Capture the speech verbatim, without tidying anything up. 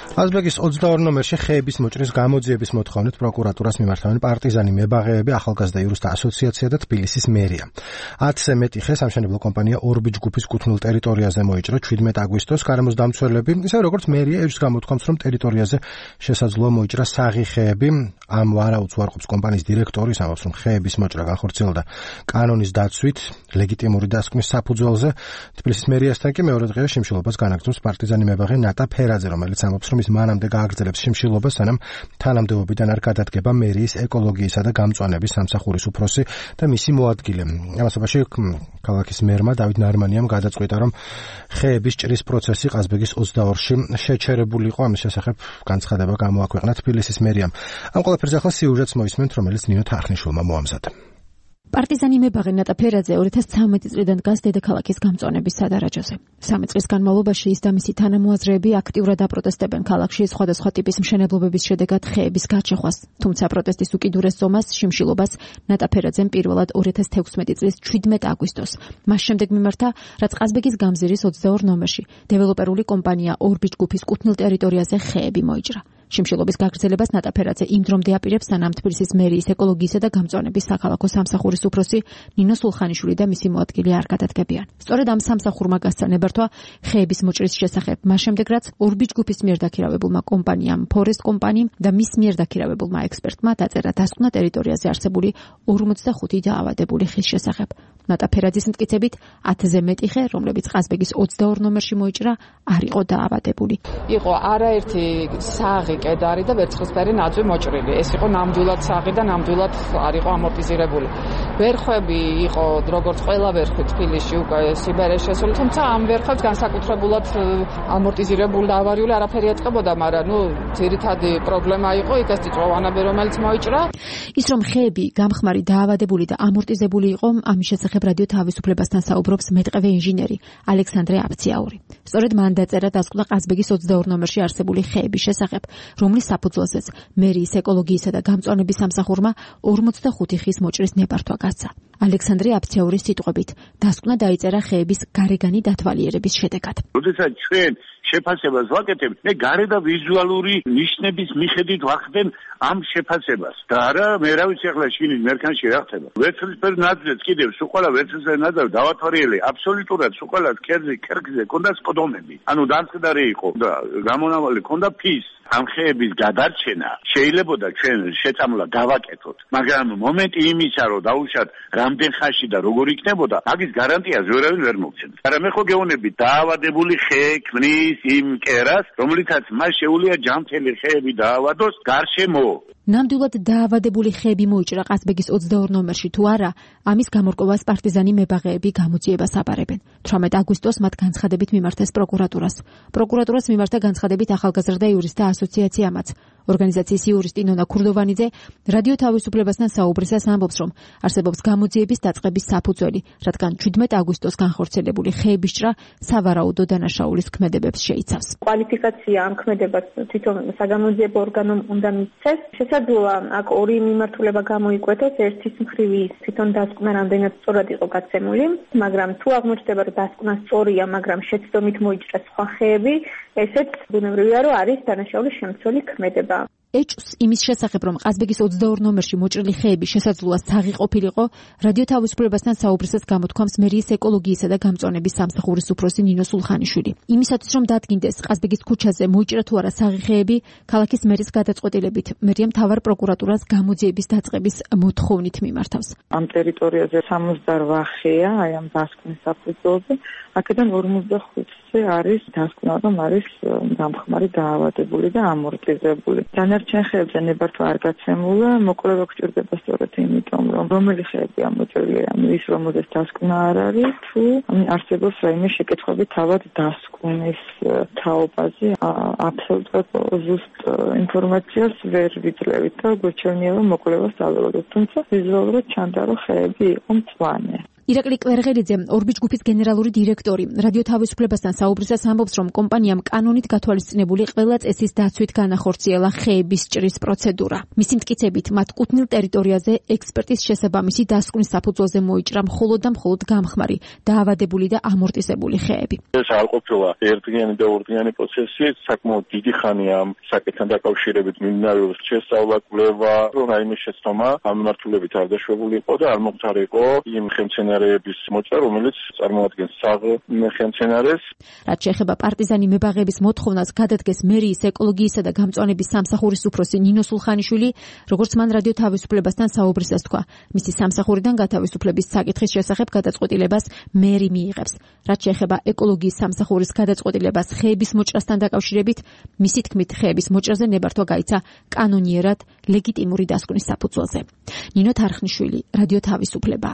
აზბეგის ოცდაორი ნომერში ხეების მოჭრის გამოძიების მოთხოვნით პროკურატურას მიმართავენ პარტიზანი მებაღეები, ახალგაზრდა იურისტთა ასოციაცია და თბილისის მერია. ათზე მეტი ხე სამშენებლო კომპანია ორბიჯ ჯგუფის კუთვნილ ტერიტორიაზე მოიჭრა შვიდმეტი აგვისტოს. გარემოს დამცველები, ისე როგორც მერია ეჭვს გამოთქვამს, რომ ტერიტორიაზე შესაძლოა მოიჭრა საღი ხეები. ამ ვარაუდს უარყოფს კომპანიის დირექტორი, ამბობს, რომ ხეების მოჭრა განხორციელდა კანონის დაცვით, ლეგიტიმური დასკვნის საფუძველზე. თბილისის მერიასთან კი მეორე დღეა შიმშილობას განაგრძობს პარტიზანი მებაღე ნატა ფერაძე, რომელიც ამბობს, რომ ის მანამდე გააგრძელებს შიმშილობას, სანამ თანამდებობიდან არ გადადგება მერიის ეკოლოგიისა და გამწვანების სამსახურის უფროსი და მისი მოადგილე. ამასობაში ქალაქის მერმა დავით ნარმანიამ გადაწყვიტა, რომ ხეების ჭრის პროცესი ყაზბეგის ოცდაორში შეჩერებული იყო. ამის შესახებ განცხადება გამოაქვეყნა თბილისის მერიამ. ამ ყველაფერზე ახლა სიუჟეტს მოისმენთ, რომელიც ნინო თარხნიშვილმა მოამზადა. პარტიზანი მებაღე ნატა ფერაძე ორი ათას ცხრამეტი წლიდან დგას დედაქალაქის გამწვანების სადარაჯოზე. სამი წლის განმავლობაში ის და მისი თანამოაზრეები აქტიურად აპროტესტებენ ქალაქში სხვადასხვა ტიპის მშენებლობების შედეგად ხეების გაჩეხვას. თუმცა პროტესტის უკიდურეს ზომას, შიმშილობას ნატა ფერაძემ პირველად ორი ათას თექვსმეტი წლის შვიდმეტი აგვისტოს. მას შემდეგ მიმართა, რაც ყაზბეგის გამზირის ოცდაორ ნომერში დეველოპერული კომპანია ორბიჯ ჯგუფის კუთვნილ ტერიტორიაზე ხეები მოიჭრა. შიმშილობის გაგრძელებას ნატა ფერაძე იმ დრომდე აპირებს, სანამ თბილისის მერიის ეკოლოგიისა და გამწვანების საქალაქო სამსახურის უფროსი ნინო სულხანიშვილი და მისი მოადგილე არ გადადგებიან. სწორედ ამ სამსახურმა გასცა ნებართვა ხეების მოჭრის შესახებ, მას შემდეგ რაც ორბიჯ ჯგუფის მიერ დაქირავებულმა კომპანიამ ფორესტ კომპანიამ და მის მიერ დაქირავებულმა ექსპერტმა დაწერა დასკვნა ტერიტორიაზე არსებული ორმოცდახუთი დაავადებული ხის შესახებ. ნატა ფერაძის მტკიცებით, ათზე მეტი ხე, რომლებიც ყაზბეგის ოცდაორ ნომერში მოიჭრა, არ იყო დაავადებული. იყო არაერთი საღი კედარი და ვერცხლისფერი ნაძვი მოჭრილი. ეს იყო ნამდვილად საღი და ნამდვილად არ იყო ამორტიზირებული. ვერხვები იყო როგორც ყველა ვერხვი თბილისში უკვე სიბერეს შესული, თუმცა ამ ვერხვებს განსაკუთრებულად ამორტიზირებული და ავარიული არაფერი ეტყობოდა, მაგრამ ნუ ძირითადი პრობლემა იყო იქაც წიწვოვანები, რომელიც მოიჭრა. ის რომ ხეები გამხმარი დაავადებული და ამორტიზებული იყო, ამის შესახებ რადიო თავისუფლებასთან საუბრობს მეტყევე ინჟინერი ალექსანდრე აფციაური. სწორედ მან დაწერა დასკვნა ყაზბეგის ოცდაორ ნომერში არსებული ხეების შესახებ, რომლის საფუძველზეც მერიის ეკოლოგიისა და გამწვანების სამსახურმა ორმოცდახუთი ხის მოჭრის ნებართვა გასცა. ალექსანდრე აფციაურის სიტყვებით, დასკვნა დაიწერა ხეების გარეგანი დათვალიერების შედეგად. როდესაც ჩვენ შეფასებას ვაკეთებთ, მე გარე და ვიზუალური ნიშნების მიხედვით ვახდენ ამ შეფასებას. და არა, მე რა ვიცი ახლა შინის მერქანში რა ხდება. ვერცხლისფერი ნაძვიც კიდევ სულ ყველა ვერცხლისფერი ნაძვი დავათვალიერე, აბსოლუტურად სულ ყველა ქერზე, ქერგზე კონდა სპოდომები. ანუ დამწყდარი იყო და გამონავალი კონდა ფის. ამ ხეების გადარჩენა შეიძლებოდა ჩვენ შეწამლა გავაკეთოთ, მაგრამ მომენტი იმისა, რომ დაუშვათ რამდენ ხანში და როგორ იქნებოდა, მაგის გარანტიას ვერავინ ვერ მოგცემს. მაგრამ მე ხო გეუბნები, დაავადებული ხე ქმნის იმ კერას, რომლითაც მას შეუძლია ჯანმრთელი ხეები დაავადოს გარშემო. ნამდვილად დაავადებული ხეები მოიჭრა ყაზბეგის ოცდაორ ნომერში თუ არა, ამის გამორკვევას პარტიზანი მებაღეები გამოძიებას აბარებენ. თვრამეტი აგვისტოს მათ განცხადებით მიმართეს პროკურატურას. პროკურატურას მიმართა განცხადებით ახალგაზრდა იურისტთა ასოციაციამაც. ორგანიზაციის იურისტი ნონა ქურდოვანიძე რადიო თავისუფლებასთან საუბრისას ამბობს, რომ არსებობს გამოძიების დაწყების საფუძველი, რადგან შვიდმეტი აგვისტოს განხორციელებული ხეების ჭრა სავარაუდო დანაშაულის ქმედებებს შეიცავს. კვალიფიკაცია ამ ქმედებას თვითონ საგამოძიებო ორგანომ უნდა მისცეს. შესაძლოა აქ ორი მიმართულება გამოიკვეთოს, ერთის მხრივ ის თვითონ დასკვნა რამდენად სწორად იყო გაცემული, მაგრამ თუ აღმოჩნდება, რომ დასკვნა სწორია, მაგრამ შეცდომით მოიჭრა სხვა ხეები, ესეც ბუნებრივია, რომ არის დანაშაულის შემცველი ქმედება. ეჭვს იმის შესახებ, რომ ყაზბეგის ოცდაორ ნომერში მოჭრილი ხეები შესაძლოა საღი ყოფილიყო, რადიო თავისუფლებასთან საუბრისას გამოთქვამს მერიის ეკოლოგიისა და გამწვანების სამსახურის უფროსი ნინო სულხანიშვილი. იმისათვის, რომ დადგინდეს ყაზბეგის ქუჩაზე მოიჭრა თუ არა საღი ხეები, ქალაქის მერის გადაწყვეტილებით მერია მთავარ პროკურატურას გამოძიების დაწყების მოთხოვნით მიმართავს. ამ ტერიტორიაზე სამოცდაორ ხეა, აი ამ დასკვნის საფუძველზე, აქედან ორმოცდახუთზე არის დასკვნა, რომ არის გამხმარი დაავადებული და ამორტიზებული. დანარჩენ ხეებზე ნებართვა არ გაცემულა, მოკვლევა გჭირდება სწორედ იმიტომ, რომ რომელი ხეები ამოჭრილია, ანუ ის რომელზეც დასკვნა არ არის, თუ არსებობს რაიმე შეკითხვები თავად დასკვნის თაობაზე, აბსოლუტურად ზუსტ ინფორმაციას ვერ ვიძლევით და გვეჩვენია, რომ მოკვლევას დაველოდოთ, თუმცა ვიზუალურად ჩანდა, რომ ხეები იყო მწვანე. ირაკლი კვერღელიძე, ორბის ჯგუფის გენერალური დირექტორი, რადიო თავისუფლებასთან საუბრისას ამბობს, რომ კომპანიამ კანონით გათვალისწინებული ყველა წესის დაცვით განახორციელა ხეების ჭრის პროცედურა. მისი მტკიცებით, მათ კუთვნილ ტერიტორიაზე ექსპერტის შესაბამისი დასკვნის საფუძველზე მოიჭრა მხოლოდ და მხოლოდ გამხმარი, დაავადებული და ამორტიზებული ხეები. ეს არ ყოფილა ერთდღიანი და ორდღიანი პროცესი, საკმაოდ დიდი ხანია ამ საკითხთან დაკავშირებით მიმდინარეობს შესწავლა, კვლევა, რომ რაიმე შეცდომა ამ მიმართულებით არ დაშვებული იყო და არ მომხდარიყო იმ ხემცენარეების მოჭრა, რომელიც წარმოადგენს საღ ხემცენარეს. რაც შეეხება პარტიზანი მებაღების მოთხოვნას, გადადგეს მერიის ეკოლოგიისა და გამწვანების სამსახურის უფროსი ნინო სულხანიშვილი, როგორც მან რადიო თავისუფლებასთან საუბრისას თქვა. მისი სამსახურიდან გათავისუფლების საკითხის შესახებ გადაწყვეტილებას მერი მიიღებს. რაც შეეხება ეკოლოგიის სამსახურის გადაწყვეტილებას ხეების მოჭრასთან დაკავშირებით, მისი თქმით, ხეების მოჭრაზე ნებართვა გაიცა კანონიერად ლეგიტიმური დასკვნის საფუძველზე. ნინო თარხნიშვილი, რადიო თავისუფლება.